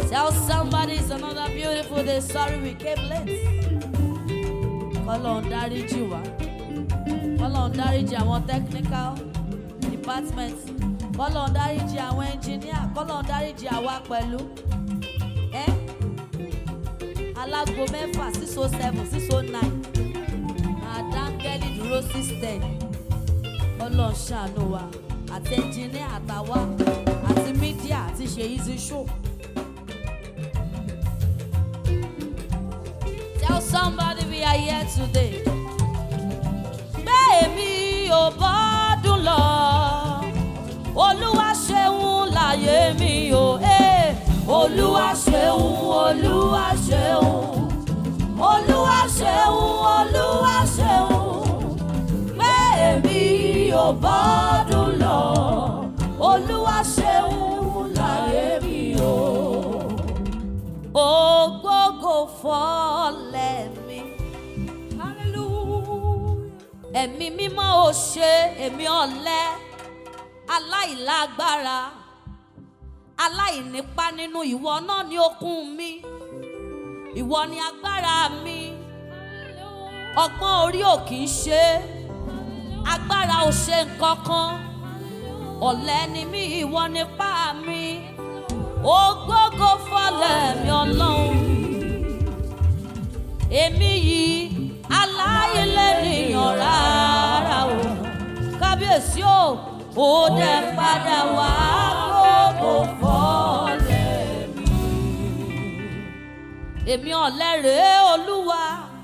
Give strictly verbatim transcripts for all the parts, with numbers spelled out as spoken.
Tell somebody it's another beautiful day. Sorry we came late. Call on dáríjì wá. Call on dáríjì àwọn technical department. Call on dáríjì àwọn engineer. Call on dáríjì àwa pẹ̀lú. Eh? Alágo mẹ́fà six oh seven six oh nine. Àdáńgẹ́lì dúró system. Ọlọ́run ṣàánú wa. Àti engineer àtàwa. Àti media àti ṣe easy show. Tell somebody we are here today. Bẹ́ẹ̀mi ò bọ́dún lọ. Olúwa ṣeun láyé mi o. Eh. Olúwa ṣeun, Olúwa ṣeun. Olúwa ṣeun, Olúwa ṣeun. Bẹ́ẹ̀mi ò bọ́dún lọ. Olúwa ṣeun láyé mi o. Ògógó fọ́lẹ̀ mi. Hallelujah. Ẹ̀mí mímọ́ ò ṣe èmi ọ̀lẹ, aláìlágbára, aláìnípa nínú ìwọ náà ni okun mi. Ìwọ ni agbára mi. Ọgbọ́n orí ò kì í ṣe, agbára ò ṣe nǹkan kan. Ọ̀lẹ ni mí, ìwọ nípa mi. Ògógó fọ́lẹ̀ mi Ọlọ́run. Èmi yìí aláìlérìyàn rárá o. Kábíyèsí o, ó dẹ̀ padà wá ògógó fọ́lẹ̀ mi. Èmi ọ̀lẹ rèé Olúwa.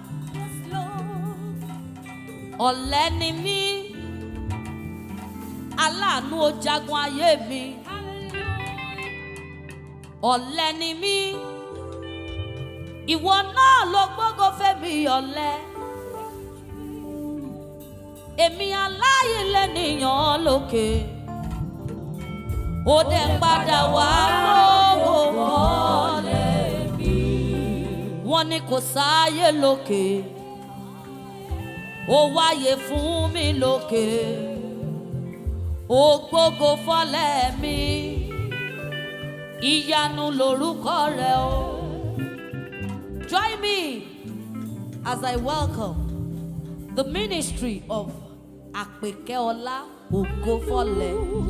Ọ̀lẹ ni mí. Aláàánú ó jagun ayé mi. Ọ̀lẹ ni mí. Ìwọ náà ló gbógo fẹ́mi ọ̀lẹ. Èmi aláìlẹ́nìyàn lókè. Ó dẹ̀ padà wá gbógo fọ́lẹ̀ mi. Wọ́n ní kò sáyé lókè. Ó wáyé fún mi lókè. Ó gbógo fọ́lẹ̀ mi. Ìyanu lorúkọ rẹ̀ o. Join me as I welcome the ministry of Àpèkẹ́ọlá Ògófọ́lẹ̀.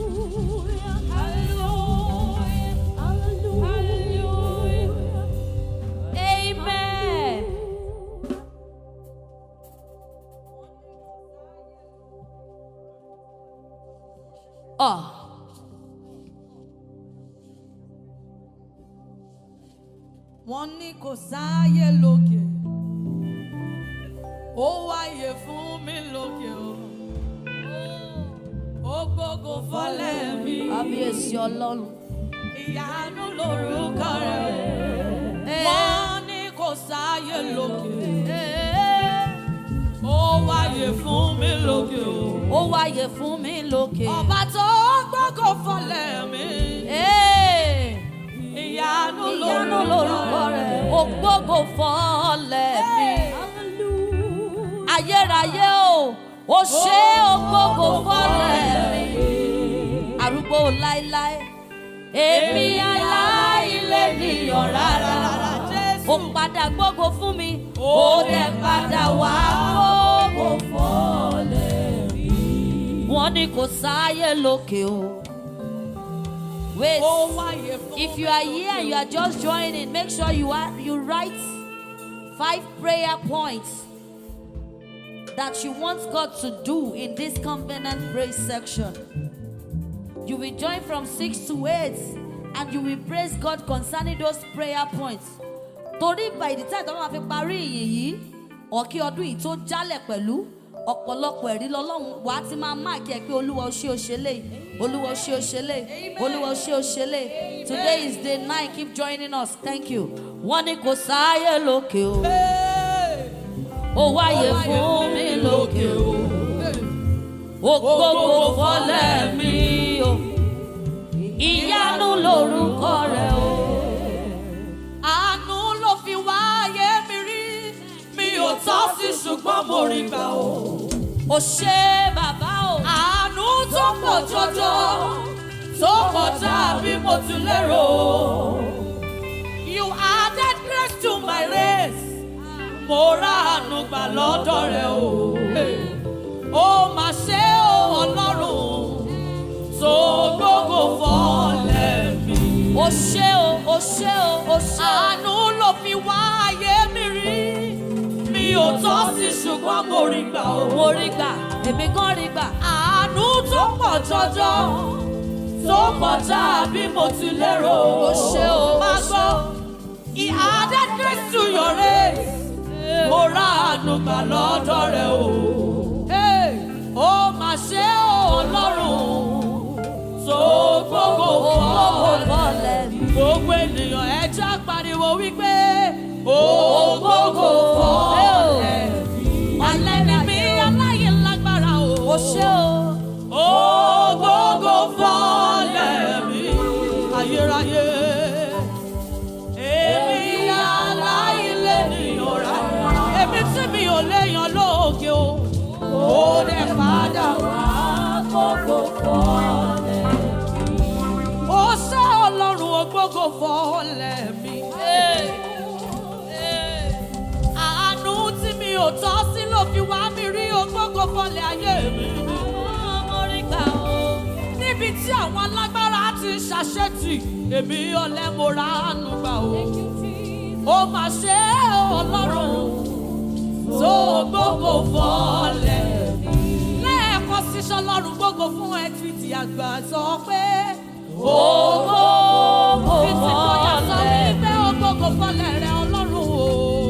Amen. Oh. Wọ́n ní kò sáyé lókè, ó wáyé fún mi lókè o. Ó gbógo fọ́lẹ̀ mi. Kábíyèsí Ọlọ́run. Ìyanu lorúkọ rẹ̀. Wọ́n ní kò sáyé lókè, ó wáyé fún mi lókè o. Ó wáyé fún mi lókè. Ọba tó gbógo fọ́lẹ̀ mi. Ìyanu lorúkọ rẹ̀. Ògbógo fọ́lẹ̀ mi. Ayérayé o, ó ṣe ògbógo fọ́lẹ̀ mi. Arúgbó láíláí. Èmi aláìlẹ́nìyàn rárá. Ó padà gbógo fún mi. Ó dẹ̀ padà wá gbógo fọ́lẹ̀ mi. Wọ́n ní kò sáyé lókè o. Wait, if you are here and you are just joining, make sure you are you write five prayer points that you want God to do in this covenant praise section. You will join from six to eight and you will praise God concerning those prayer points. Torí by the time that we parí yìí, ọ̀kí ọdún yìí tó jálẹ̀ pẹ̀lú ọ̀pọ̀lọpọ̀ ẹ̀rí lọ́lọ́run wà á ti máa máa kí ẹ pé Olúwa ó ṣe ó ṣe lé. Olúwa ṣe ó ṣe lé. Olúwa ṣe ó ṣe lé. Today is day nine. Keep joining us. Thank you. Wọ́n ní kò sáyé lókè o. Ó wáyé fún mi lókè o. Ó gbógo fọ́lẹ̀ mi o. Ìyanu lorúkọ rẹ̀ o. Àánú ló fi wáyé mi rí. Mi ò tọ́ sí ṣùgbọ́n mo rí gbà o. Ó ṣé bàbá o. Àánú tó pọ̀ jọjọ, tó kọjá bí mo ti lérò. lọ́dọ̀ rẹ̀ o. Ó mà ṣe o Ọlọ́run tó gbogbo fọ́lẹ̀ mi. Ó ṣé o, ó ṣé o, ó ṣé o. Àánú ló fi wá ayé mi rí. Mi ò tọ́ sí ṣùgbọ́n mo rí gbà o. Mo rí gbà, èmi gan rí gbà. Àánú tó pọ̀ jọjọ, tó kọjá bí mo ti lérò. Ó ṣé o, ó ṣé o. He added grace to your race. Mo ra àánú gbà lọ́dọ̀ rẹ̀ o. Ó mà ṣe o Ọlọ́run tó gbogbo fọ́lẹ̀ mi. Gbogbo ènìyàn ẹ já pariwo wípé ó gbogbo fọ́lẹ̀ mi. Ọ̀lẹ ni mí aláyé lágbára o. Ó ṣé o. Ó gbogbo fọ́lẹ̀ mi. Ayérayé. Èmi aláìlé nìyàn rárá. Èmi tí mi ò léyàn lóògì o. Ó dẹ̀ padà wá gbogbo fọ́lẹ̀ mi. Ó ṣé Ọlọ́run ó gbogbo fọ́lẹ̀ mi. Àánú tí mi ò tọ́ sí ló fi wá mi rí ó gbogbo fọ́lẹ̀ ayé mi. Mo rí gbà o. Níbi tí àwọn alágbára ti ṣàṣetì, èmi ọ̀lẹ mo ra àánú gbà o. Ó mà ṣe Ọlọ́run tó gbogbo fọ́lẹ̀ mi. Lẹ́ẹ̀kan sísọ Ọlọ́run gbogbo fún ẹ títí àgbà sọ pé ó gbogbo fọ́lẹ̀ mi. Títí tó yà sọ wípé ó gbogbo fọ́lẹ̀ rẹ Ọlọ́run o.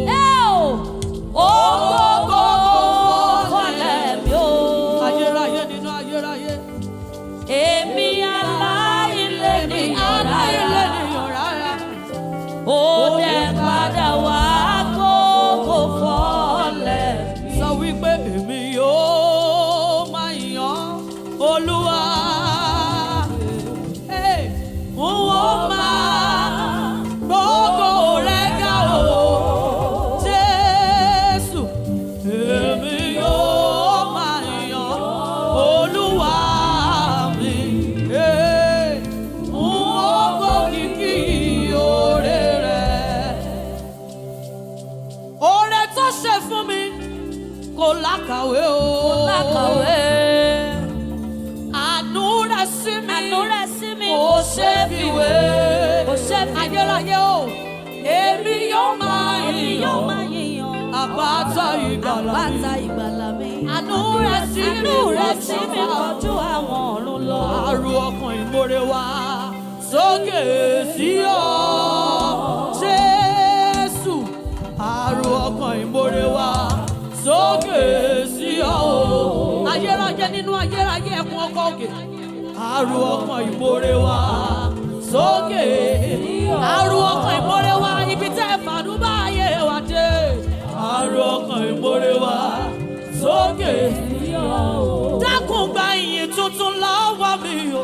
Ó gbogbo fọ́lẹ̀ mi o. Ayérayé nínú ayérayé. Èmi aláìlé nìyàn rárá. Ó dẹ̀ padà wá gbogbo fọ́lẹ̀ mi. Sọ wípé èmi yóò máa yan Olúwa. N ó máa gbogbo rẹ̀ ga o. Jésù, èmi yóò máa yan Olúwa mi. N ó gbókìkí oore rẹ̀. Oore tó ṣe fún mi kò lákàwé o. Kò lákàwé. Àánú rẹ̀ sí mi. Àánú rẹ̀ sí mi. Kò ṣe fi wé. Kò ṣe fi wé. Ayérayé o. Èmi yóò máa yìnyín. Yóò máa yìnyín. Àpáta ìgbàlà mi. Àpáta ìgbàlà mi. Àánú rẹ̀ sí mi. Àánú rẹ̀ sí mi kọjú àwọn ọ̀run lọ. Àrò ọkàn ìmoore wa sókè sí ọ. Jésù. Àrò ọkàn ìmoore wa sókè sí ọ. Ayérayé nínú ayérayé ẹkún ọkọ òkè. Àrò ọkàn ìmoore wa sókè. Àrò ọkàn ìmoore wa ibi tẹ́ ẹ fàánú bá ayé wa dé. Àrò ọkàn ìmoore wa sókè. Dákun gba ìyìn tuntun lọ́wọ́ mi o.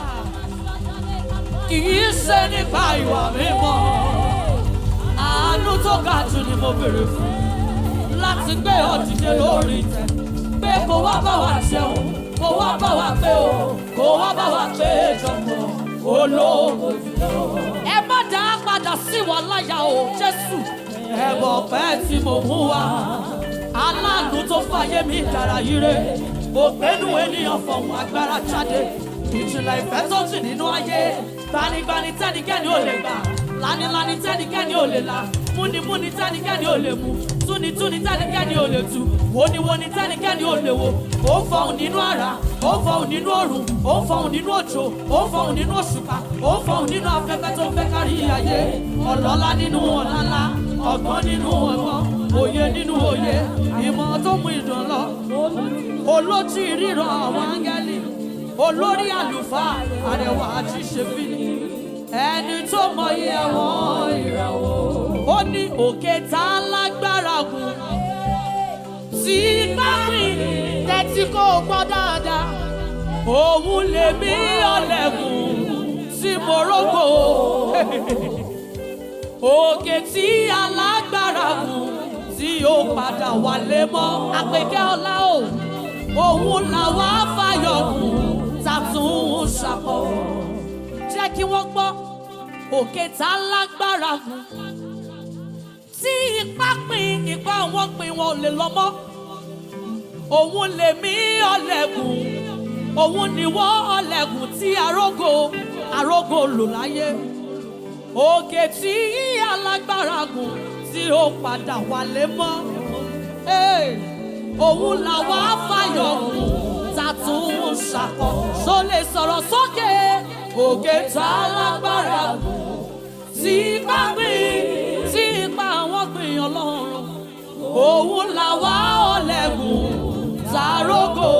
Kì í ṣe nípa ìwà mímọ́. Àánú tó ga jù ni mo béèrè fún. Láti gbé ọ dìde lórí ìtẹ́. Pé kó wá bá wa jẹun, kó wá bá wa pé o, kó wá bá wa pé jọ̀pọ̀ olóògbé jùlọ. Ẹ má dá padà sí wọn láyà o, Jésù. Ẹ̀bọ̀ pẹ́ tí mo mú wá. Aláàánú tó fàyè mi dára yire. Òpénú ènìyàn fọ̀hún agbára jáde. Ìjìnlẹ̀ ìfẹ́ tó jì nínú ayé. Gbanigbani tẹ́nikẹ́ni ò lè gbà. Lanilani tẹ́nikẹ́ni ò lè là. Múnimúni tẹ́nikẹ́ni ò lè mú. Túnitúni tẹ́nikẹ́ni ò lè tú. Woniwoni tẹ́nikẹ́ni ò lè wò. Ó ń fọhùn nínú àrá. Ó ń fọhùn nínú òrùn. Ó ń fọhùn nínú òjò. Ó ń fọhùn nínú òṣùpá. Ó ń fọhùn nínú afẹ́fẹ́ tó ń fẹ́ kárí ayé. Ọlọ́lá nínú ọ̀làlá. Ọgbọ́n nínú ọgbọ́n. Òye nínú òye. Ìmọ̀ tó mú ìdùn lọ. Olójú ìríran àwọn áńgẹ́lì. Olórí àlùfáà. Àrẹwà àti ṣèfìní. Ẹni tó mọyì àwọn ìràwọ̀. Ó ní òkè tá lágbára gùn. Tí bá rìn tẹ́tí kó gbọ́ dáadáa. Òun lèmi ọ̀lẹ́gùn tí mo rógò. Òkè tí alágbára gùn tí ó padà wálé mọ́. Àpèkẹ́ ọlá o. Òun làwa fàyọ̀ gùn tàtún ṣàkọ́. Jẹ́ kí wọ́n gbọ́ òkè tá lágbára gùn tí ipá pín ipá wọn pín wọn ò lè lọ mọ́. Òun lèmi ọ̀lẹ́gùn, òun ni wọ́n ọ̀lẹ́gùn tí arógo arógo lò láyé. Òkè tí alágbára gùn tí ó padà wálé mọ́. Òun làwa fàyọ̀ gùn tàtún ṣàkọ. Ṣó lè sọ̀rọ̀ sókè. Òkè tá alágbára gùn tí ipá pín tí ipá wọn pín Ọlọ́run. Òun làwa ọ̀lẹ́gùn tàrógo.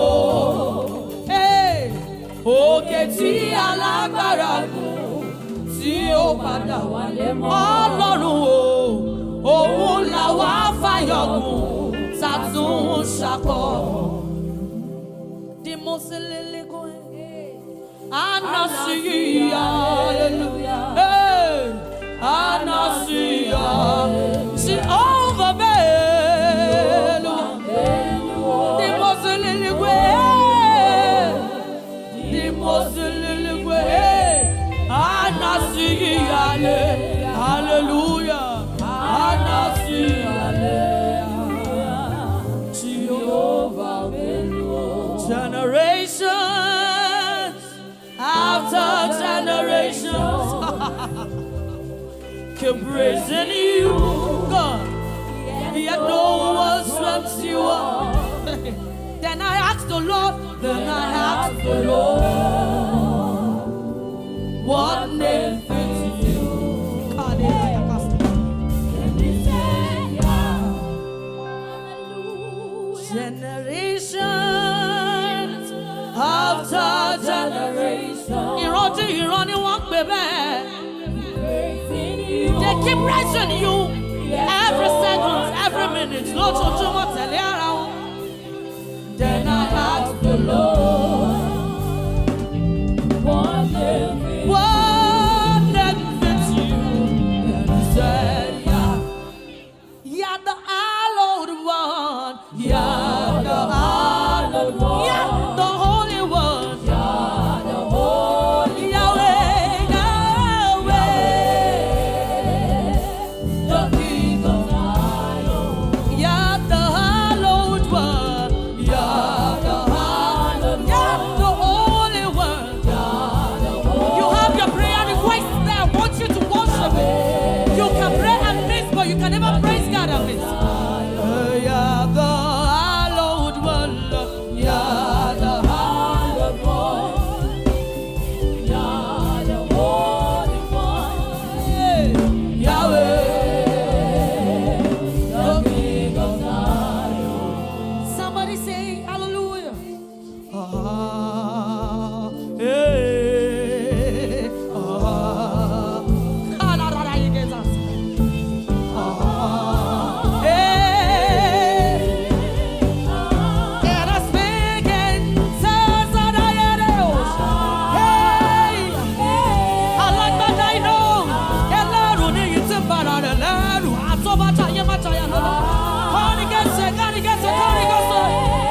Òkè tí alágbára gùn tí ó padà wálé mọ́. Ọlọ́run o, òun làwa fàyọ̀ gùn tàtún ṣàkọ. Di mo se lele ko e, anasiya, hallelujah, anasiya, si over belu. Di mo se lele ko e, di mo se lele ko e, anasiya, hallelujah, anasiya. Generations after generations keep praising you, God, yet no one swept you up. Then I asked the Lord, then I asked the Lord, what name fits you? And he said, yeah. Generations after generation. Ìrántí ìran ni wọ́n pè bẹ́ẹ̀. They keep praising you every second, every minute. Lójoojúmọ́ tẹ̀lé ara wọn. Then I asked the Lord, what name fits you? What name fits you? And he said, yeah. You're the hallowed one. You're the hallowed one. You're the holy one. You're the holy Yahweh, Yahweh, the King of Zion. You're the hallowed one. You're the hallowed one. You're the holy one. You're the holy. You have your prayer request there. I want you to worship it. You can pray and miss, but you can never praise God and miss. You're the hallowed one. You're the hallowed one. You're the holy one. Yahweh, the King of Zion. Somebody say hallelujah. Ah, eh, ah, ah, la, la, la, you get us. Ah, eh, and I speak in tongues and I hear the ocean. Hey, I like that I know. Elaru ni yitimbara elaru atobata yemata ya lolo. Kani gese, kani gese, kani gese.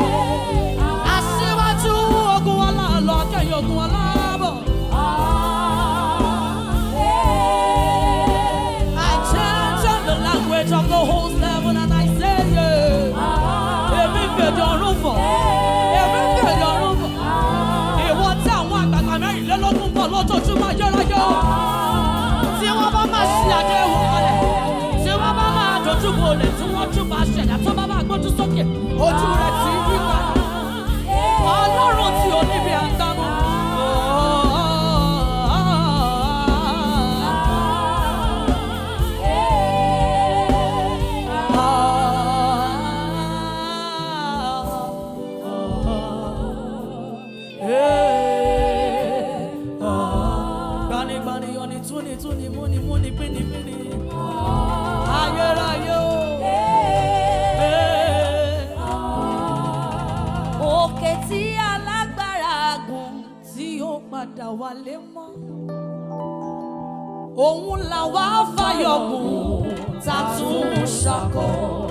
Asiwaju ogun wala lo keyin ogun wala bo. I change on the language of the host level and I say yeah. Èmi fèdè ọ̀run fọ̀, èmi fèdè ọ̀run fọ̀. Ìwọ tí àwọn àgbàgbà mẹ́rìnlélógún bọ̀ lójoojúmọ́ ayérayé o. Tí wọ́n bá máa ṣe àdéhùn kalẹ̀, tí wọ́n bá máa dojú bolẹ̀, tí wọ́n tún bá ṣẹ̀dá, tó bá máa gbójú sókè, ojú rẹ̀ ti yí padà. Ọlọ́run tí ò níbi àgbàmọ́. Gbanigbani ọ̀nì túni túni múni múni píni píni. Ayérayé o. Òkè tí alágbára gùn tí ó padà wálé mọ́. Òun làwa fàyọ̀ gùn tàtún ṣàkọ.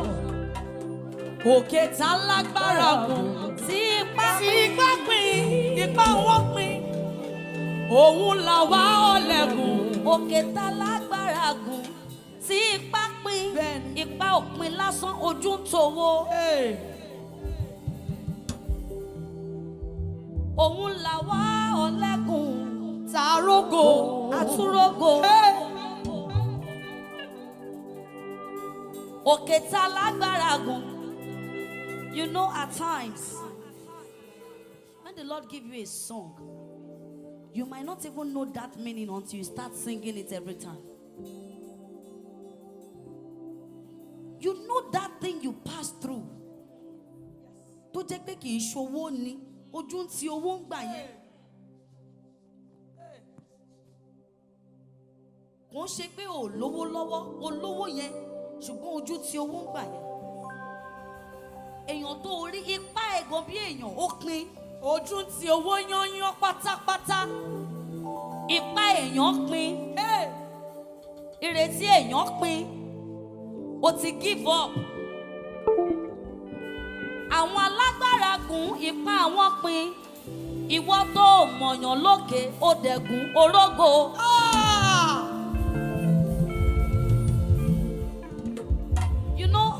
Òkè tá lágbára gùn tí ipá pín ipá wọn pín. Òun làwa ọ̀lẹ́gùn. Òkè tá lágbára gùn tí ipá pín ipá òpin lásán ojú ń tòwó. òun là wá ọ̀lẹ́gùn tàrógò àtúrógò. òkè tá lágbára gùn. You know, at times when the Lord give you a song, you might not even know that meaning until you start singing it every time. You know that thing you pass through. Tó jẹ́ pé kì í ṣowó ni, ojú ń ti owó ń gbà yẹn. Kò ń ṣe pé ò lówó lọ́wọ́, ò lówó yẹn, ṣùgbọ́n ojú ti owó ń gbà yẹn. Èèyàn tó rí ipá ẹ̀gàn bí èèyàn ó pin, ojú ti owó yányán pátápátá. Ipá èèyàn pin, ìrètí èèyàn pin, ó ti give up. Àwọn alágbára gùn ipá àwọn pin, ìwọ tó mọ̀yàn lókè ó dẹ̀gùn orógo. You know,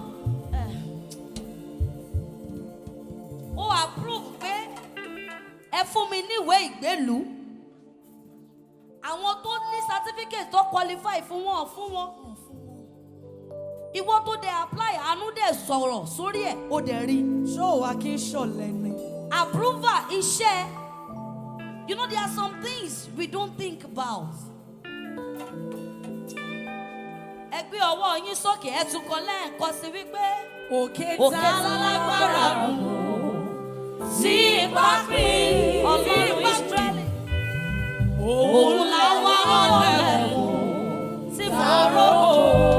ó approve pé ẹ fún mi níwèé ìgbélú. Àwọn tó ní certificate tó qualify fún wọn fún wọn. Ìwọ tó dé apply àánú dé sọ̀rọ̀ sórí ẹ̀ ó dẹ̀ rí. Ṣó wa kí n ṣọ̀lẹ ni. Approval iṣẹ́. You know there are some things we don't think about. Ẹ gbé ọwọ́ yín sókè ẹ tún kọ lẹ́ẹ̀kan sí wípé. Òkè tá lágbára gùn tí ipá pín Ọlọ́run Ísírẹ́lì. Òun làwọn ọ̀lẹ́gùn tí Fáráò.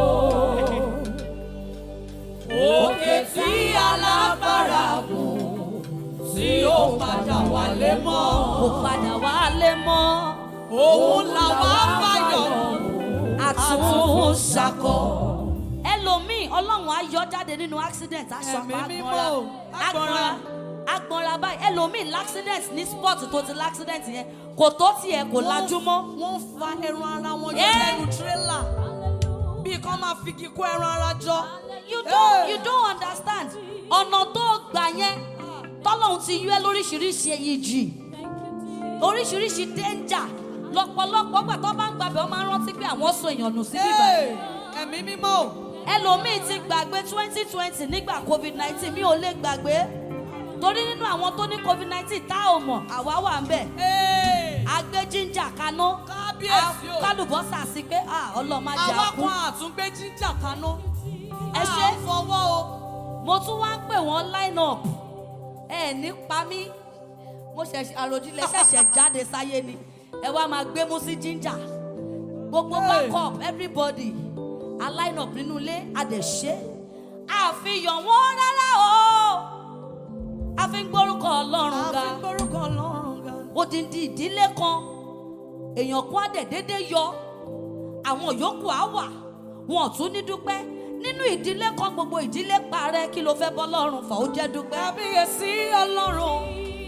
Òkè tí alágbára gùn tí ó padà wálé mọ́. Ó padà wálé mọ́. Òun làwọn afáyọ̀ àtúnṣakọ. Ẹlòmíì Ọlọ́run á yọ jáde nínú accident aṣọ agbọ̀nra agbọ̀nra agbọ̀nra báyìí. Ẹlòmíì l'accident ní sport tó ti l'accident yẹn kò tó tiẹ̀ kò lajú mọ́. Wọ́n fa ẹran ara wọn jọ lẹ́nu tírélà bí kan máa fi kíkó ẹran ara jọ. You don't you don't understand. Ọ̀nà tó gbà yẹn tọ́lọ́run ti yọ ẹ́ lóríṣiríṣi ìjì oríṣiríṣi danger lọ́pọ̀lọpọ̀ gbà tó bá ń gbàbẹ̀ wọ́n máa ń rántí pé àwọn sọ èèyàn nù sí bíbá. Ẹ̀mí mímọ́. Ẹlòmíì ti gbàgbé twenty twenty nígbà covid nineteen mi ò lè gbàgbé torí nínú àwọn tó ní covid nineteen tá ò mọ̀ àwa wà ń bẹ̀. Agbé jíńjà kaná kálùbọ́sà sí pé ọlọ́mọ ajá kú. Àwọn kan àtúngbé jíńjà kaná. Ẹ ṣe fọwọ́ o. Mo tún wá ń pè wọ́n line up ẹ ní pa mí mo ṣẹ̀ṣẹ̀ àròjinlẹ̀ ṣẹ̀ṣẹ̀ jáde sáyé ni ẹ wá máa gbé mú sí jíńjà gbogbo back up everybody a line up nínú ilé àdẹ̀ṣe àfihàn wọn rárá o a fi ń gbórúkọ Ọlọ́run ga a fi ń gbórúkọ Ọlọ́run ga. Odindi ìdílé kan èèyàn kan á dẹ̀ dédé yọ àwọn yòókù á wà wọn ò tún ní dúpẹ́ nínú ìdílé kan gbogbo ìdílé parẹ́ kí ló fẹ́ bọ́ lọ́rùn fà ó jẹ́ dúpẹ́. Kábíyèsí Ọlọ́run.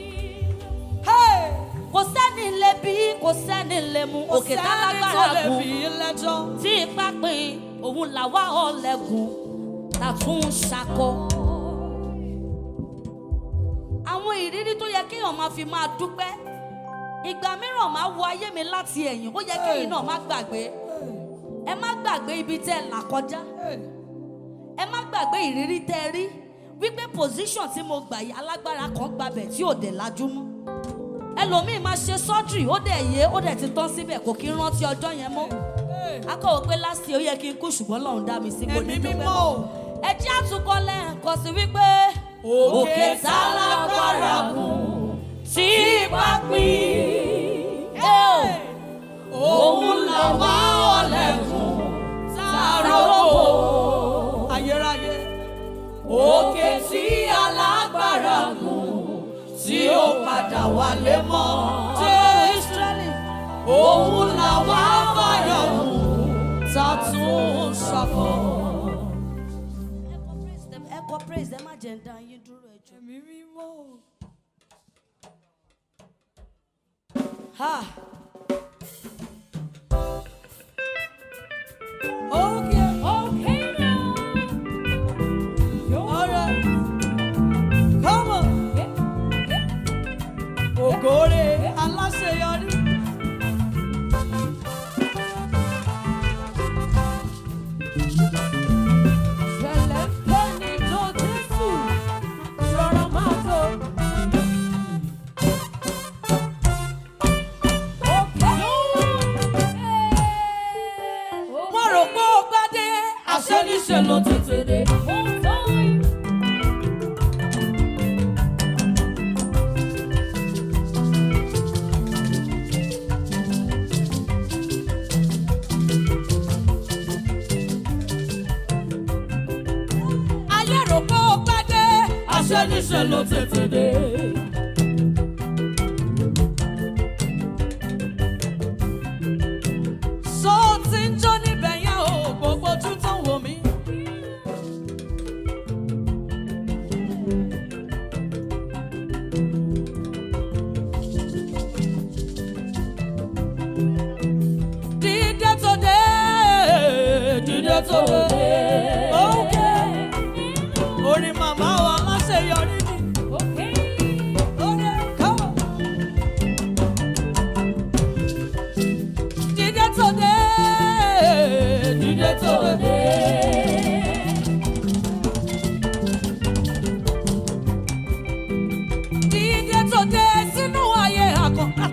Kò sẹ́ni lè bí kò sẹ́ni lè mú òkè tá lágbára gùn tí ipá pín òun làwa ọ̀lẹ́gùn tàtún ṣakọ. Àwọn ìrírí tó yẹ kéèyàn máa fi máa dúpẹ́ ìgbà mìíràn máa wo ayé mi láti ẹ̀yìn ó yẹ kéèyàn náà má gbàgbé ẹ má gbàgbé ibi tẹ́ ẹ là kọjá ẹ má gbàgbé ìrírí tẹ́ ẹ rí wípé position tí mo gbà yìí alágbára kan gbabẹ̀ tí ò dẹ̀ lajú mọ́. Ẹlòmíì máa ṣe surgery ó dẹ̀ yé ó dẹ̀ ti tán síbẹ̀ kò kí ń rántí ọjọ́ yẹn mọ́. Akọ̀wé pé last year ó yẹ kí n kú ṣùgbọ́n Ọlọ́run dá mi sí kò ní dúpẹ́ mọ́. Ẹ jẹ́ àtúkọ́ lẹ́ẹ̀kan sí wípé òkè tá lágbára gùn tí ipá pín òun làwa ọ̀lẹ́gùn tàrógò. Ayérayé. Òkè tí alágbára gùn tí ó padà wálé mọ́. Jẹ́ Ísírẹ́lì. Òun làwa fàyọ̀ gùn tàtún ṣakọ. Ẹ kọ praise them má jẹ́ ń dá yín dúró ẹjọ́. Ẹ̀mí mímọ́. Ha. Okay. àṣẹ níṣe ló tètè dé. Ayé rò pé ó pẹ́ dé, àṣẹ níṣe ló tètè dé. Orin màmá wa láṣeyọrí ni. Dídé tó dé, dídé tó dé. Dídé tó dé sínú ayé àkọ́kọ́.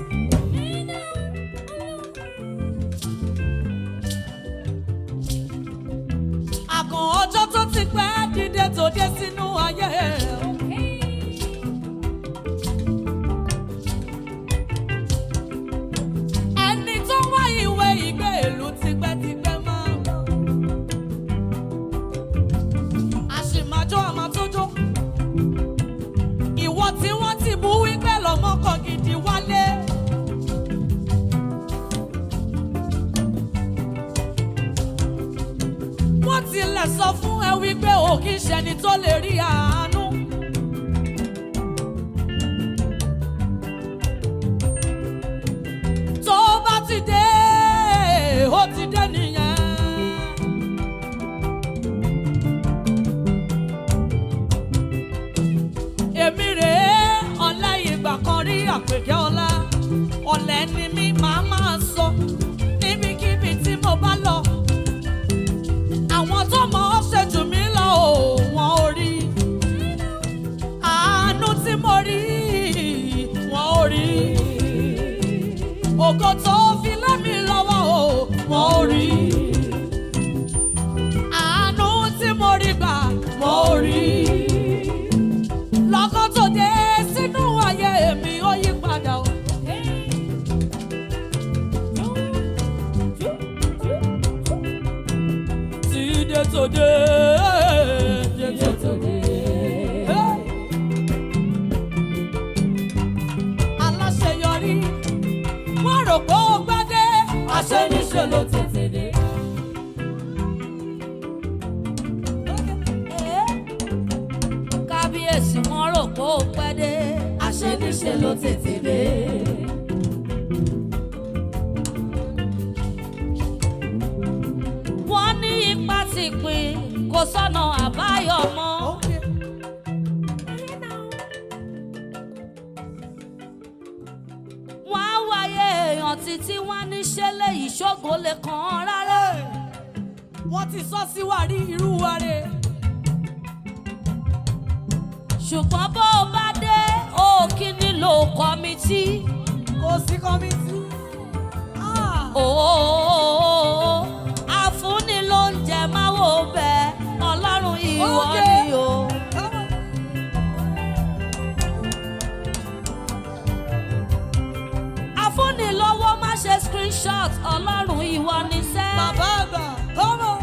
Àkàn ọjọ́ tó ti pẹ́ dídé tó dé sínú ayé. Ẹni tó wá ìwé ìgbé ìlú tipẹ́tipẹ́ máa ń lọ. Àṣìmájọ́ àmàtójó. Ìwọ tí wọ́n ti bú wípé lọ́mọkàn gidi wálé. Wọ́n tilẹ̀ sọ fún ẹ wípé ò kì í ṣẹni tó lè rí àánú. Tó bá ti dé, ó ti dé nìyẹn. Èmi rèé ọ̀lẹ ìgbà kan rí àpèkẹ́ ọlá. Ọ̀lẹ ni mí màá máa sọ níbikíbi tí mo bá lọ. Àwọn tó mọ̀ ọ́ ṣe jù mí lọ ò wọ́n ò rí. Àánú tí mo rí wọ́n ò rí. Ògo tó fi lé mi lọ́wọ́ ò wọ́n ò rí. Àánú tí mo rí gbà wọ́n ò rí. Lọ́kàn tó dé sínú ayé mi ó yí padà o. Dídé tó dé, dídé tó dé. Aláṣeyọrí, wọ́n rò pé ó gbá dé, àṣẹ níṣe ló tètè dé. Kábíyèsí, wọ́n rò pé ó pẹ́ dé, àṣẹ níṣe ló tètè dé. Wọ́n ní ipa ti pín, kò sọ́nà àbáyọ mọ́. Wọ́n á wáyé èèyàn títí wọ́n ní ṣẹlẹ̀ ìṣògo lè kàn án rárá. Wọ́n ti sọ sí wa rí irú wa rè. Ṣùgbọ́n bó o bá dé, o kì í nílò kọ́mítì. Kò sí kọ́mítì. Ooo, àfúnni ló ń jẹ máa wò bẹ́ẹ̀, Ọlọ́run ìwọ ni o. Àfúnni lọ́wọ́ má ṣe screenshot, Ọlọ́run ìwọ ni sẹ́. Bàbá àgbà, kọ́mọ.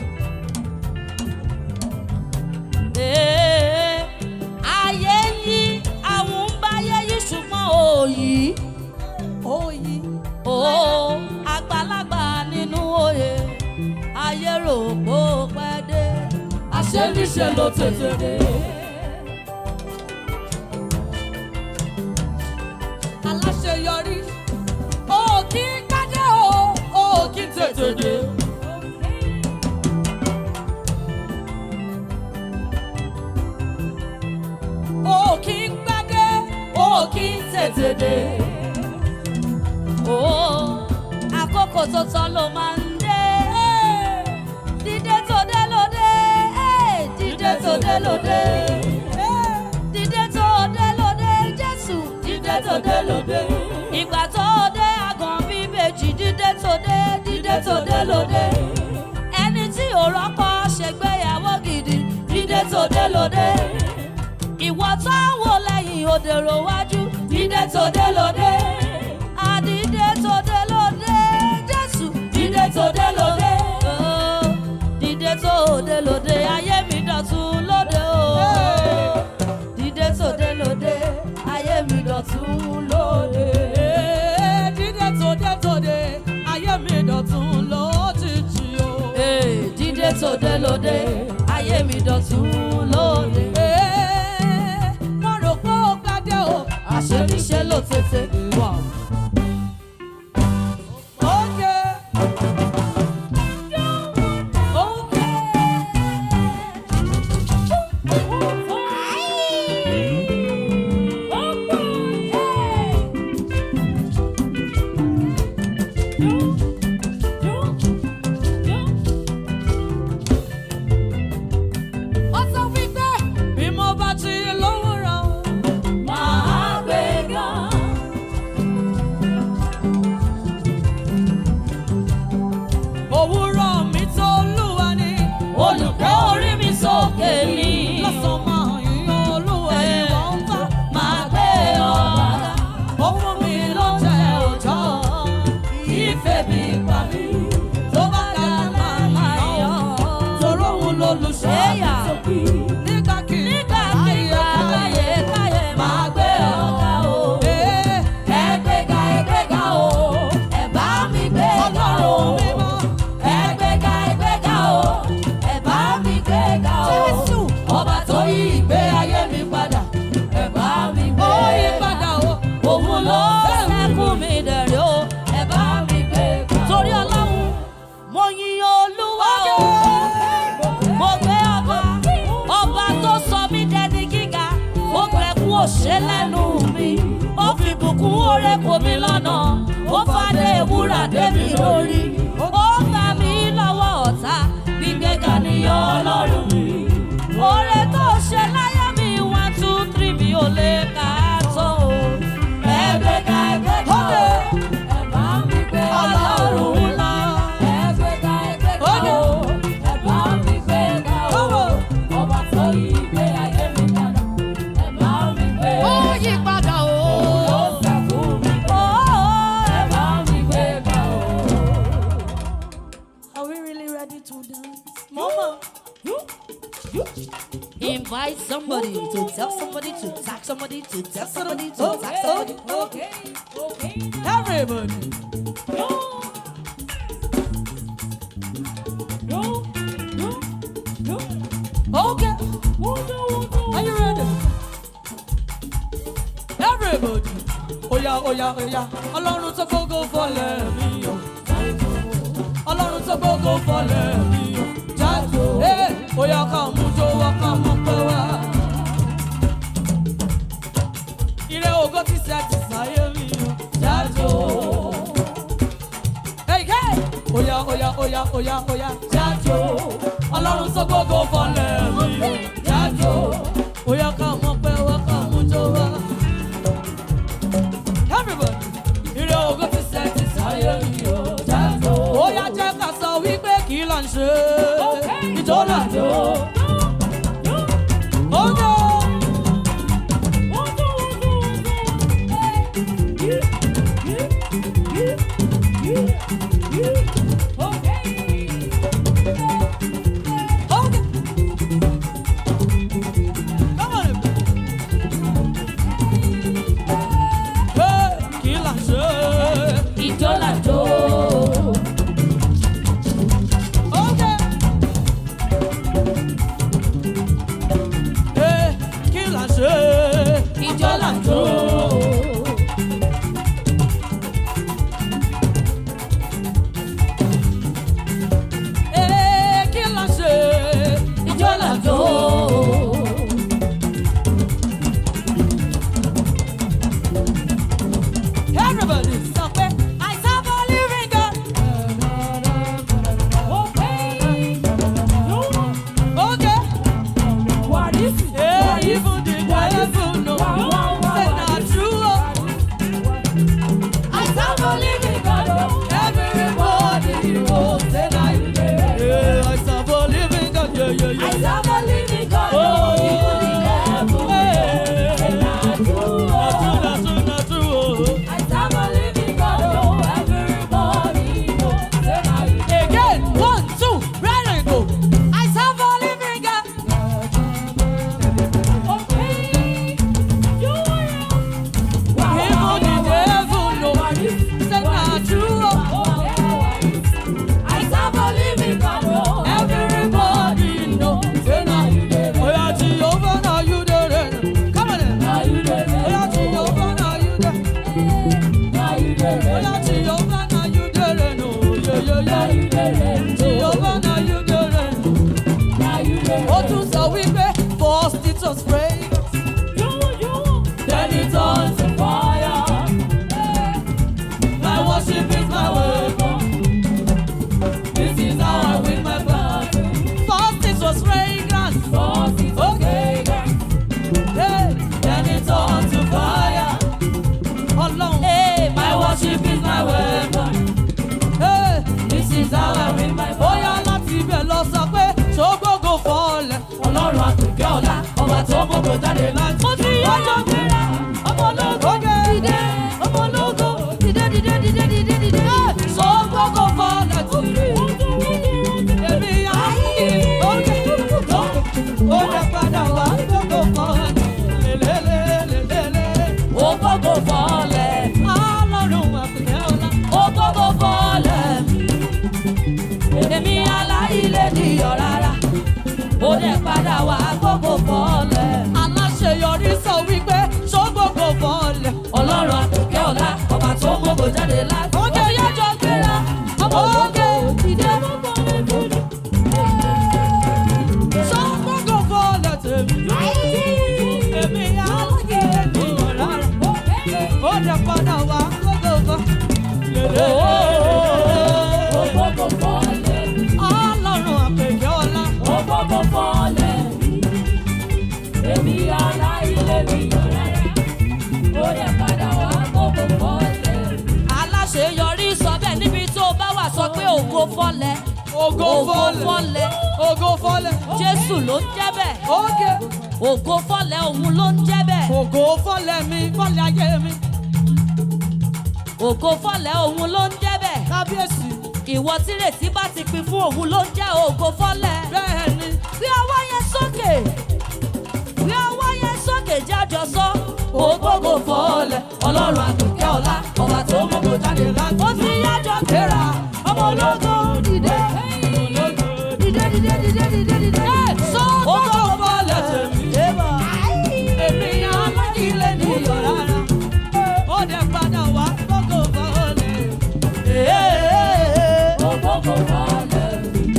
Ayé yí, àwọn ń báyé yí ṣùgbọ́n òòyì. Òòyì. Ooo, àgbàlagbà nínú òye, ayé rò pé ó pẹ́ dé, Àṣẹ níṣe ló tètè dé. Aláṣeyọrí, ó kì í kájẹ́ o, ó kì í tètè dé. Ó kì í gbádé, ó kì í tètè dé. ooo, àkókò tó tán ló máa ń dé. Dídé tó dé ló dé, dídé tó dé ló dé. Dídé tó dé ló dé, Jésù, dídé tó dé ló dé. Ìgbà tó dé àgàn bíbèjì, dídé tó dé, dídé tó dé ló dé. Ẹni tí ò rọ́ lóde. Ìwọ tó wò lẹ́yìn òdèrò wájú. Dídé tòde lóde. Àdídé tòde lóde. Jésù. Dídé tòde lóde. Dídé tòde lóde. Ayé mi dọ̀tun lóde o. Dídé tòde lóde. Ayé mi dọ̀tun lóde. Dídé tòde tòde. Ayé mi dọ̀tun lójijì o. Dídé tòde lóde. Ayé mi dọ̀tun lóde. Wọ́n rò pé ó gbádé o. Àṣé níṣẹ́ ló tètè wà. Okay. Ṣe lẹ́nu mi, ó fi bùkún oore kò mí lọ́nà, ó fàdé ewúrà dé mi lórí, ó gbà mí lọ́wọ́ ọ̀tá, gbígbéga nìyàn Ọlọ́run mi. Oore tó ṣe láyé mi one two three mi ò lè kà á tán o. Ẹgbẹ́ga ẹgbẹ́ga o, ẹ bá mi gbé Ọlọ́run ńlá. Ẹgbẹ́ga ẹgbẹ́ga o, ẹ bá mi gbé ga o. Ọba tó yí ìgbé ayé mi padà. Ó yí padà o. Ó sẹ́kù mi. Ó ẹ bá mi gbé ga o. Are we really ready to dance? Mama. Invite somebody to tell somebody to tag somebody to tell somebody to tag somebody. Okay, okay. Everybody. No. No. No. No. Okay. Are you ready? Everybody. Oya, oya, oya. Ọlọ́run tó gbogbo fọlẹ̀ mi o. Ọlọ́run tó gbogbo fọlẹ̀ mi o. Jáde. Oya ká mú jó wá ká mú pẹ́ wá. Ire ògo ti ṣe ti sáyé mi o. Jáde. Hey, hey. Oya, oya, oya, oya, oya. Jáde. Ọlọ́run tó gbogbo fọlẹ̀ mi o. Jáde. Oya ká mú pẹ́ wá ká mú jó wá. Everybody, ire ògo ti ṣe ti sáyé mi o. Jáde. Oya jẹ́ ká sọ wípé kí ló ń ṣe. Ìjọba tó. Ogo. tó gbogbo jáde láti. Mo ti yájọ́ gbéra, ọmọ ológo dìde, ọmọ ológo dìde dìde dìde dìde dìde. Sọ gbogbo fọlẹ̀ tìrì. Èmi àyè òkè tó. Ó dẹ̀ padà wá gbogbo fọlẹ̀. Lélẹ́lẹ́lẹ́lẹ́. Ó gbogbo fọlẹ̀. Ọlọ́run àpèkẹ́ ọlá. Ó gbogbo fọlẹ̀. Èmi aláìlé nìyọ̀ rárá. Ó dẹ̀ padà wá gbogbo fọlẹ̀. Aláṣeyọrí sọ wípé ṣó gbogbo fọlẹ̀. Ọlọ́run àpèkẹ́ ọlá. Ọba tó gbogbo jáde láti. Oúnjẹ yájọ́ gbéra. Ọmọ òkè ìdè. Ṣó gbogbo fọlẹ̀ tèmi. Èmi aláìlé nìyọ̀ rárá. Ó dẹ̀ padà wá gbogbo fọlẹ̀. Ó gbogbo fọlẹ̀. Ọlọ́run àpèkẹ́ ọlá. Ó gbogbo fọlẹ̀. Èmi aláìlé nìyọ̀ rárá. Ó dẹ̀ padà wá gbogbo fọlẹ̀. Aláṣeyọrí sọ bẹ́ẹ̀ níbi tó bá wà sọ pé ògo fọlẹ̀. Ògo fọlẹ̀. Ògo fọlẹ̀. Jésù ló ń jẹ́ bẹ́ẹ̀. Ókè. Ògo fọlẹ̀ òun ló ń jẹ́ bẹ́ẹ̀. Ògo fọlẹ̀ mi fọlẹ̀ ayé mi. Ògo fọlẹ̀ òun ló ń jẹ́ bẹ́ẹ̀. Kábíyèsí. Ìwọ tírètí bá ti pín fún òun ló ń jẹ́ ògo fọlẹ̀. Bẹ́ẹ̀ni. Gbé ọwọ́ yẹn sókè. Gbé ọwọ́ yẹn sókè jájọ sọ. Ògo fọlẹ̀. Ọlọ́run àpèkẹ́ ọlá. Ọba tó gbogbo jáde láti. Ó ti yájọ́ gbéra. Ọmọ ológo dìde. Dìde dìde dìde dìde dìde. Sọ ògo fọlẹ̀ tèmi. Èmi aláìlé nìyọ̀ rárá. Ó dẹ̀ padà wá gbogbo fọlẹ̀. Gbogbo fọlẹ̀.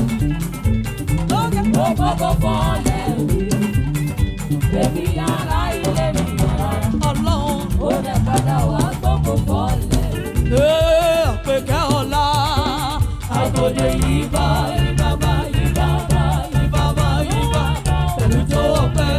Gbogbo fọlẹ̀. Èmi aláìlé nìyọ̀ rárá. Ọlọ́run. Ó dẹ̀ padà wá gbogbo fọlẹ̀. Àpèkẹ́ ọlá. Àgòdè yìí bá ìbábá ìbábá ìbábá ìbá pẹ̀lú tó ọpẹ́.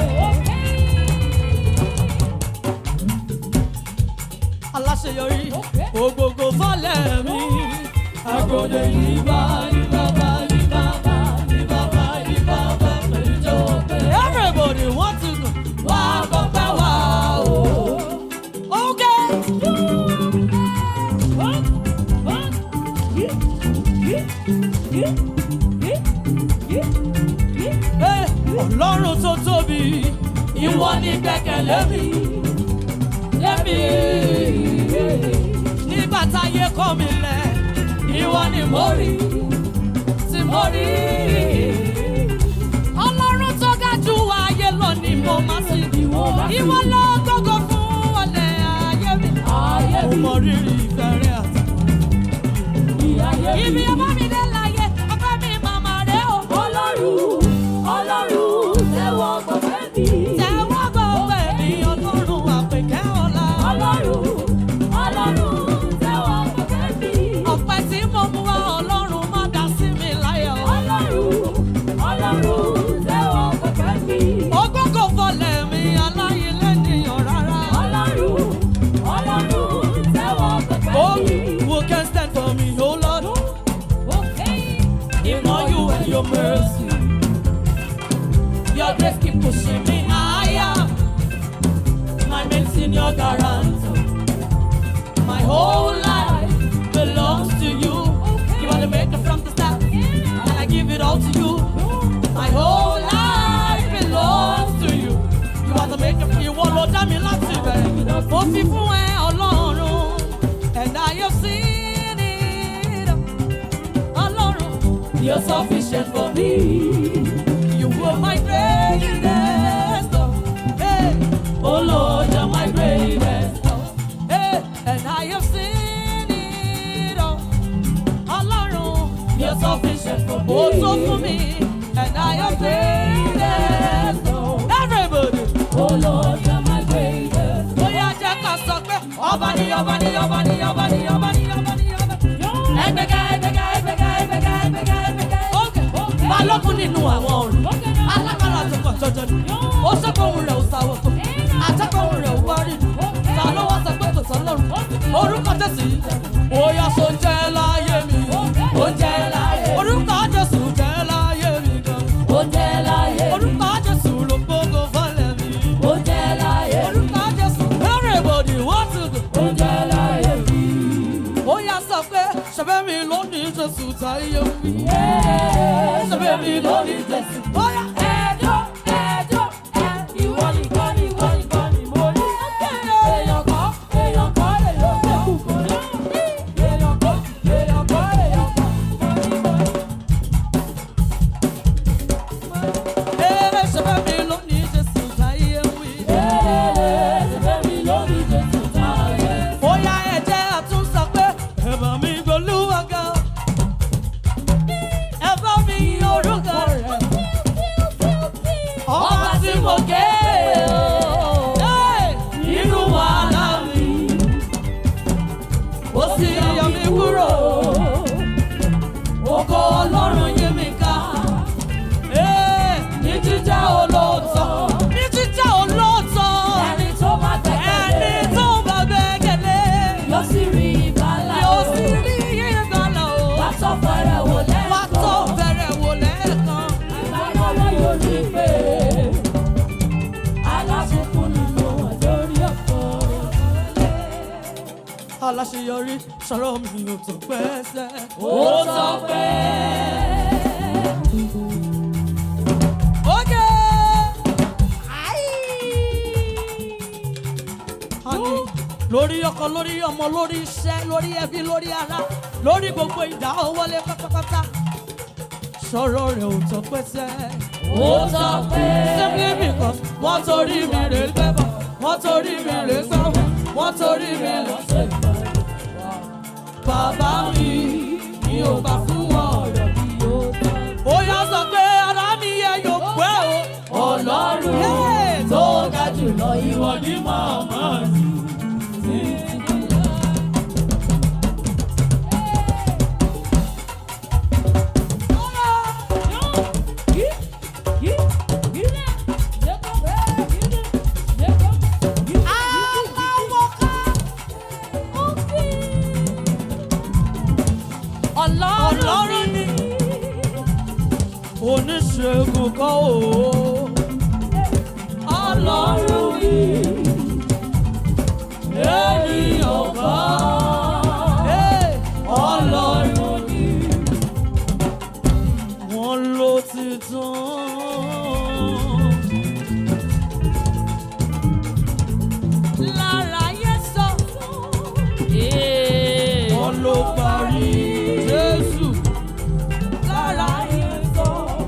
Aláṣeyọrí ògbógbò fọlẹ̀ mi. Àgòdè yìí bá ìbábá ìbábá ìbábá ìbábá pẹ̀lú tó ọpẹ́. Everybody want to know wá gbọ́pẹ́ wá o. Okay. Ọlọ́run tó tóbi, ìwọ ni gbẹ́kẹ̀lé mi, lémi. Nígbà táyé kọ̀ mí lẹ̀, ìwọ ni mo rí, tí mo rí. Ọlọ́run tó ga jù ayé lọ ni mo máa sì. Ìwọ ló gbogbo fún ọ̀lẹ ayé mi. Mo mọ rírì ìfẹ́ rẹ àti. Ibi ọmọ mi dé láyé, ọpẹ́ mi màmá rẹ̀ o. Ọlọ́run, Ọlọ́run, tẹ́wọ́ gbọ̀gbẹ́ mi. Tẹ́wọ́ gbọ̀gbẹ́ mi, Ọlọ́run àpèkẹ́ ọlá. Ọlọ́run, Ọlọ́run, tẹ́wọ́ gbọ̀gbẹ́ mi. Ọpẹ́ tí mo mú wá, Ọlọ́run má dá sí mi láyọ̀. Ọlọ́run, Ọlọ́run, tẹ́wọ́ gbọ̀gbẹ́ mi. Ògbógbò fọlẹ̀ mi, aláìlé nìyọ̀ rárá. Ọlọ́run, Ọlọ́run, tẹ́wọ́ gbọ̀gbẹ́ mi. Who can stand for me, oh Lord? In all you and your mercy, your grace keep pushing me higher. My main senior guarantor, my whole life belongs to you. You are the maker from the start, and I give it all to you. My whole life belongs to you. You are the maker. You want to dá mi láti bẹ̀rẹ̀. Mo fi fún ẹ Ọlọ́run, and I have seen it. Ọlọ́run, you're sufficient for me. You were my greatest love. Hey, oh Lord, you're my greatest love. Hey, and I have seen it all. Ọlọ́run, you're sufficient for me. Oh, so for me, and I have greatest love. Everybody, oh Lord, you're my greatest love. Oh yeah, jẹ́ ká sọ pé ọba ni ọba ni ọba ni ọba ni ọba ni ọba ni ọba. Ẹgbẹ́ga ẹgbẹ́ga ẹgbẹ́ga ẹgbẹ́ga ẹgbẹ́ga ẹgbẹ́ga. Balógun nínú àwọn ọ̀run, alágbára tó kàn jọjọ ni. Ó sọ́kọ̀ ohun rẹ̀ ò sáwọ́ tó, àtẹ́kọ̀ ohun rẹ̀ ò wá rí. Ta ló wá sọ pé kò sọ lọ́run? Orúkọ Jésù yìí jẹ́. Bóyá so ń jẹ́ láyé mi, ó jẹ́ láyé mi. Orúkọ Jésù jẹ́ láyé mi gan. Ó jẹ́ láyé mi. Orúkọ Jésù ló gbogbo fọ́lẹ̀ mi. táyé wí. Ṣé bẹ́ẹ̀ni ló ní Jésù? Bóyá Ẹjọ́ ẹjọ́ ẹ ìwọ nìkan ni ìwọ nìkan ni mo rí. Èèyàn kan èèyàn kan lè lọ sí kùkù ní. Èèyàn kan èèyàn kan èèyàn kan mo ní mo ní. ee ṣe bẹ́ẹ̀ni ló ní Jésù táyé wí. Ṣé bẹ́ẹ̀ni ló ní Jésù táyé? Bóyá ẹ̀jẹ̀ àtúnṣe pé ẹ bá mi gbólúwa ga. Ẹ bá mi yin orúkọ rẹ̀. Ọba tí mo ké o. Nínú wàhálà mi, ó sì yọ mí kúrò. Ògo Ọlọ́run yí mi ká. Ní jíjẹ́ olóòótọ́. Ní jíjẹ́ olóòótọ́, Ẹni tó bá gbẹ́kẹ̀lé. ẹni tó bá gbẹ́kẹ̀lé Yóò sì rí ìgbàlà o. yóò sì rí ìgbàlà o. Wá tọ́ fẹ́rẹ̀ wò lẹ́ẹ̀kan. Wá tó bẹ̀rẹ̀ wò lẹ́ẹ̀kan. Ìgbàlọ́wọ́ yóò rí pé aláṣekún nínú lórí ọ̀pọ̀ Aláṣeyọrí sọ̀rọ̀ mi ò tó pẹ́sẹ̀. ó sọ pé Oge! Honey, lórí ọkọ, lórí ọmọ, lórí iṣẹ́, lórí ẹbí, lórí ara, lórí gbogbo ìdáwọ́lé pátápátá. Sọ̀rọ̀ rẹ̀ ò tó pẹ́sẹ̀. ó sọ pé Simply because wọ́n torí mi rè gbẹ́bọ̀, wọ́n torí mi rè gbẹ́bọ̀, wọ́n torí mi rè ṣe bàbá mi ni ò bá fún wọn ọ̀rọ̀ bí ó tán. Ó yá sọ pé ara mi yẹ yóò pẹ́ o. Ọlọ́run Hey! tó ga jùlọ ìwọ ni màmá mi. Ọlọ́run ni oníṣègùn kan o. Ọlọ́run ni ènìyàn kan. Hey! Ọlọ́run ni wọ́n ló ti tán. Lára Yésù wọ́n ló parí. Jésù lára Yésù.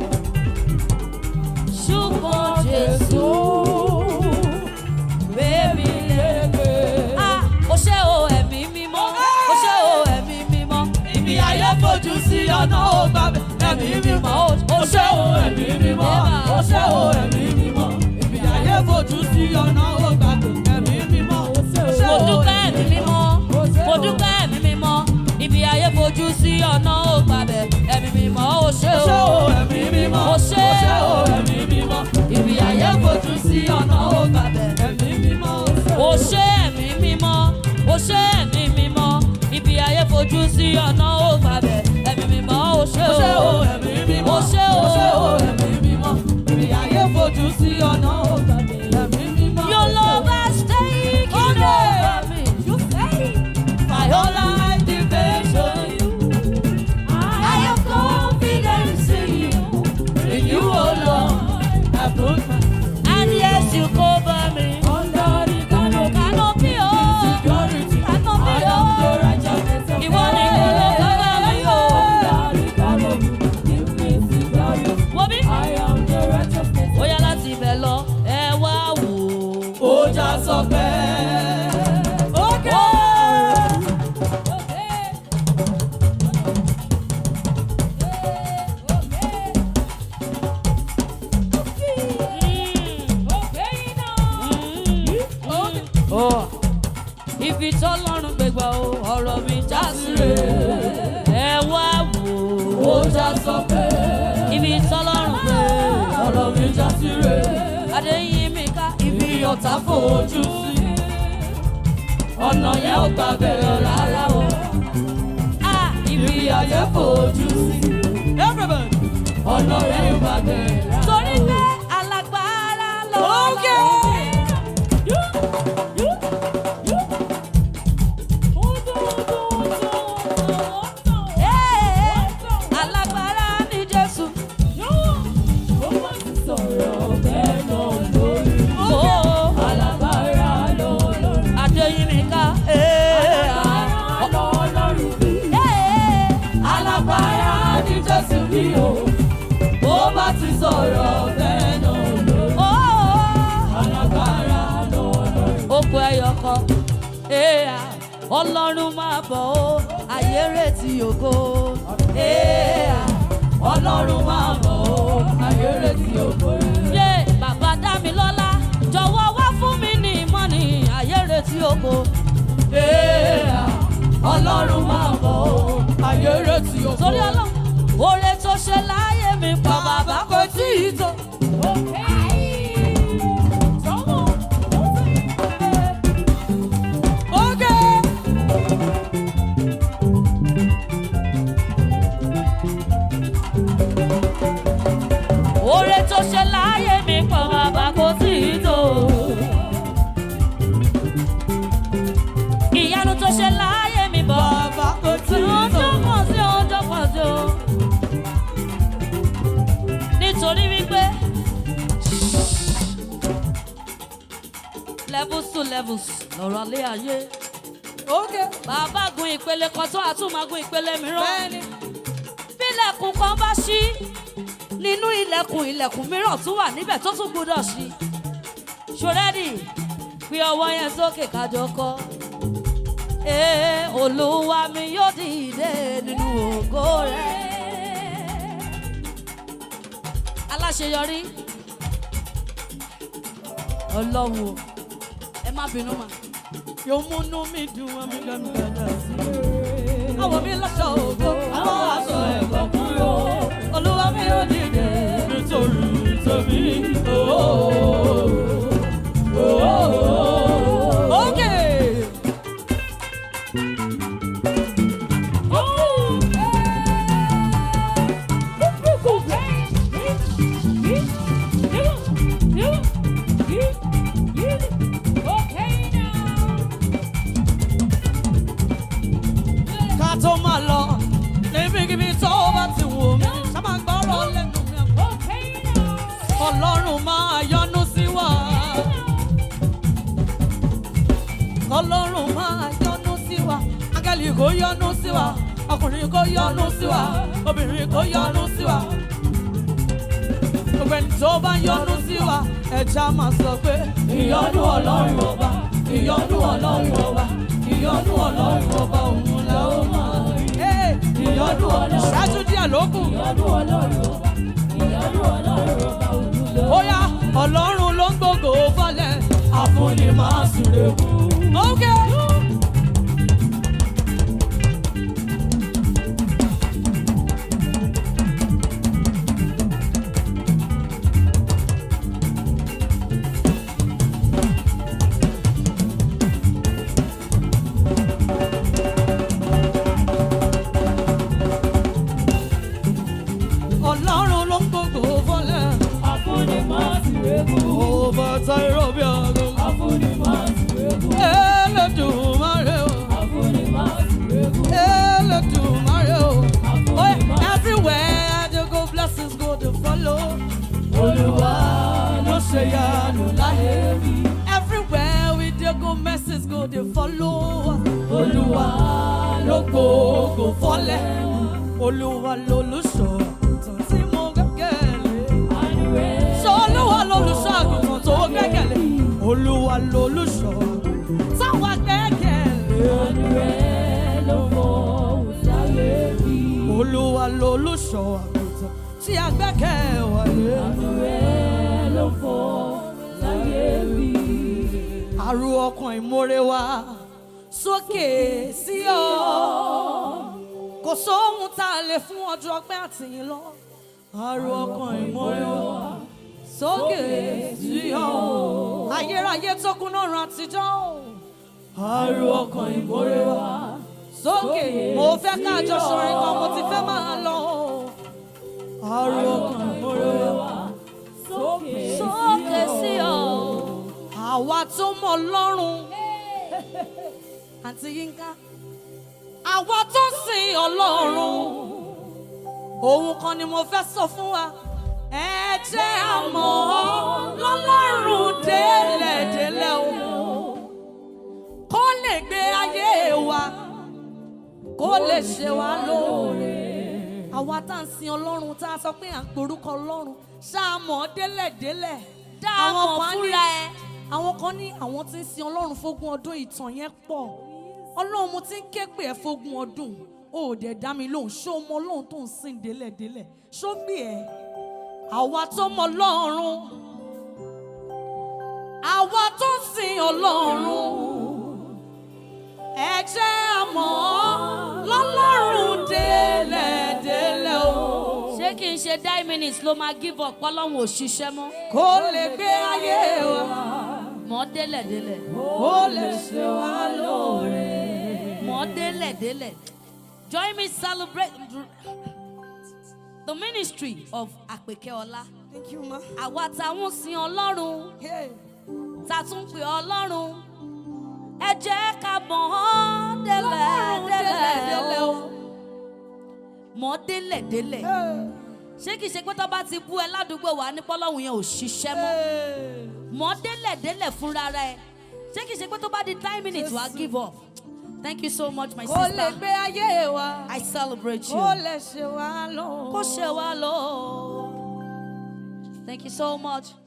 Ṣùgbọ́n Jésù bébí lépe. Ah, ó ṣé o ẹ̀mí mímọ́, ó ṣé o ẹ̀mí mímọ́. Ibi ayé fojú sí ọ̀nà ó gbàgbé. Ẹ̀mí mímọ́, ó ṣé o ẹ̀mí mímọ́, ó ṣé o ẹ̀mí mímọ́. Ibi ayé fojú sí ọ̀nà ó gbàgbé. Ẹ̀mí mímọ́, ó ṣé o Mo dúpẹ́ ẹ̀mí mímọ́, mo dúpẹ́ ẹ̀mí mímọ́. Ibi ayé fojú sí ọ̀nà ó gbàbẹ̀. Ẹ̀mí mímọ́, ó ṣé Ó ṣé o. o ẹ̀mí mímọ́, Ó ṣé ó ṣé o ẹ̀mí mímọ́. Ibi ayé fojú sí ọ̀nà ó gbàgbé. Ẹ̀mí mímọ́, ó ṣé o. Ó ṣé ẹ̀mí mímọ́, ó ṣé ẹ̀mí mímọ́. Ibi ayé fojú sí ọ̀nà ó gbàbẹ̀. Ẹ̀mí mímọ́, ó ṣé Ó ṣé o o. ẹ̀mí mímọ́, Ó ṣé o. ó ṣé o ẹ̀mí mímọ́. Ibi ayé fojú sí ọ̀nà ó gbàgbé. Ẹ̀mí mímọ́, Your ó ṣé o. love has taken over me. You say My whole life depends on you. I have confidence in you. In you, oh Lord, I put my And yes, you cover me under the canopy. canopy, oh, Security. canopy, I am the oh. righteousness of Ìwọ ni kò lọ cover me, oh. Under the canopy. Give me security. Wo bí? I am the righteousness. Ó yá láti ibẹ̀ lọ, ẹ wá wò ó. Ó já sọ pé. Okay. Oh, ibi tọ́lọ́run gbégbá o, ọ̀rọ̀ mi já síre. Ẹ wá wò ó. Ó já sọ pé. Ibi tọ́lọ́run gbé Ọ̀rọ̀ mi já síre. Adéyìn mi ká. Ibi ọ̀tá fojú sí. Ọ̀nà yẹn ò gbà bẹ̀rẹ̀ rárá o. Ah, ibi Ibi ayé fojú sí. Everybody. Ọ̀nà yẹn ò gbà bẹ̀rẹ̀ rárá o. torí pé alágbára lọ́wọ́. Okay. Hey, Jésù bí o, bó bá ti sọ̀rọ̀ bẹ́ẹ̀ náà ló. Alágbára lọ́lọ́run. Ó kù ẹyọ kan. Ọlọ́run máa bọ̀ ó, ayé retí ògo. Ọlọ́run máa bọ̀ ó, ayé retí ògo. Yé bàbá Dámilọ́lá, jọ̀wọ́ wá fún mi ní ìmọ̀ni, ayé retí ògo. Ọlọ́run máa bọ̀ ó, ayé retí ògo. Torí Ọlọ́run, oore tó ṣe láyé mi pa bàbá kò tí ì tó. Oore tó ṣe láyé mi pa bàbá kò tí ì tó. Ìyanu tó ṣe láyé mi bọ̀ Bàbá kò tí ì tó. ọjọ́ kan sí ọjọ́ kan sí o. Nítorí wípé levels to levels lọ̀rọ̀ alẹ́ ayé. Bàbá gun ìpele kan tó àtún máa gun ìpele mìíràn. Bí ilẹ̀kùn kan bá ṣí, nínú ilẹ̀kùn ilẹ̀kùn mìíràn tún wà níbẹ̀ tó tún gbọ́dọ̀ ṣí. Ṣòrẹ́dì fi ọwọ́ yẹn sókè kájọ kọ́. Ee Olúwa mi yóò dìde nínú ògo rẹ̀. Aláṣeyọrí Ọlọ́run o, ẹ má bínú mà. Yóò múnú mi dùn wọ́n mi lọ́nu dáadáa sí. Àwọn mi lọ́ṣọ̀ ògo, àwọn aṣọ ẹ̀gbọ́n kúrò. Olúwa mi yóò dìde nítorí tèmi. Okay. Ká tó máa lọ níbikíbi tó bá ti wù mí, ṣá máa gbọ́rọ̀ lẹ́nu mi. Ọlọ́run máa yọ́nú sí wa. Ọlọ́run máa yọ́nú sí wa. Áńgẹ́lì kò yọ́nú sí wa. Ọkùnrin kò yọ́nú sí wa. Obìnrin kò yọ́nú sí wa. Gbogbo ẹni tó bá yọ́nú sí wa, ẹja máa sọ pé ìyọ́nú Ọlọ́run ọba, ìyọ́nú Ọlọ́run ọba, ìyọ́nú Ọlọ́run ọba òun la ó máa rí. Ìyọ́nú Ọlọ́run. Ṣáájú díẹ̀ ló kù. Ìyọ́nú Ọlọ́run ọba, ìyọ́nú Ọlọ́run ọba òun la ó máa rí. Ó yá, Ọlọ́run ló ń gbógo fọ́lẹ̀, àfúnni máa súre kú. Okay. Ọlọ́run ló ń gbógo fọ́lẹ̀, àfúnni máa súre kú. ó bá táyọ̀ bí àgọ́. Àfúnni máa súre kú. Elédùmarè o. Àfúnni máa súre kú. Elédùmarè o. Àfúnni máa Everywhere I dey go, blessings go to follow. Olúwa ló ṣe yanu láyé mi. Everywhere we dey go, mercies go to follow. Olúwa ló gbógo fọ́lẹ̀. Olúwa lolùṣọ́ àgùntàn tí mo gbẹ́kẹ̀lé. àánú rẹ̀. Ṣé Olúwa lolùṣọ́ àgùntàn tó gbẹ́kẹ̀lé? Olúwa lolùṣọ́ àgùntàn táwa gbẹ́kẹ̀lé. Àánú rẹ̀ ló fọwọ́ sáyé mi. Olúwa lolùṣọ́ àgùntàn tí a gbẹ́kẹ̀lé. Àánú rẹ̀ ló fọwọ́ sáyé mi. Àrò ọkàn ìmoore wa sókè sí ọ. Kò sóhun tá a lè fún ọjọ́ ọpẹ́ àtìyìn lọ. Àrò ọkàn ìmoore wa sókè sí ọ. Ayérayé tó kún náà ran àtijọ́. Àrò ọkàn ìmoore wa sókè. Mo fẹ́ ká jọ sọrin kan, mo ti fẹ́ máa lọ. Àrò ọkàn ìmoore wa Sókè Sókè sí ọ. àwa tó mọ Ọlọ́run. Àǹtí Yínká. Àwa tó sìn Ọlọ́run. Òun kan ni mo fẹ́ sọ fún wa. Ẹ jẹ́ a mọ̀ ọ́ lọ́lọ́run délẹ̀délẹ̀ o. Kó lè gbé ayé wa, kó lè ṣe wá lóore. àwa tá à ń sin ọlọ́run tá a sọ pé à ń porúkọ ọlọ́run ṣáà mọ̀ délẹ̀délẹ̀. Dá a mọ̀ fúnra ẹ. Àwọn kan ní àwọn tí ń sin ọlọ́run fógún ọdún ìtàn yẹn pọ̀. Ọlọ́run mo ti ń ké pè ẹ́ fógún ọdún. O ò dẹ̀ dá mi lóhùn. Ṣé o mọ ọlọ́run tó ń sìn délẹ̀délẹ̀? Ṣó gbé ẹ? Àwa tó mọ ọlọ́run. Àwa tó ń sin ọlọ́run. Ẹ jẹ́ a mọ̀ lọ́lọ́run délẹ̀délẹ̀ o. Ṣé kí n ṣe nine minutes ló máa give up pọ́lọ́hún ò ṣiṣẹ́ mọ́? Kó lè gbé ayé wa. Mọ̀ délẹ̀ délẹ̀. Kó lè ṣe wá lóore. Mọ̀ délẹ̀ délẹ̀. Join me celebrate the ministry of Àpèkẹ́-ọlá. Thank you, ma. Àwa táwọn sin Ọlọ́run. Hey. Ta tún pè Ọlọ́run. Ẹ jẹ́ ká mọ̀ ọ́ délẹ̀ délẹ̀ o. Mọ̀ délẹ̀ délẹ̀. Ṣé kìí ṣe pé tó bá ti bú ẹ ládùúgbò wa ní pọ́lọ́hún yẹn ò ṣiṣẹ́ mọ́? Mọ̀ délẹ̀ délẹ̀ fúnra rẹ̀. Ṣé kìí ṣe pé tó bá di ten minutes wá give up? Thank you so much, my Kó lè sister. gbé ayé wa. I celebrate you. Kó lè ṣe wá lóore. Kó ṣe wá lọ. Thank you so much.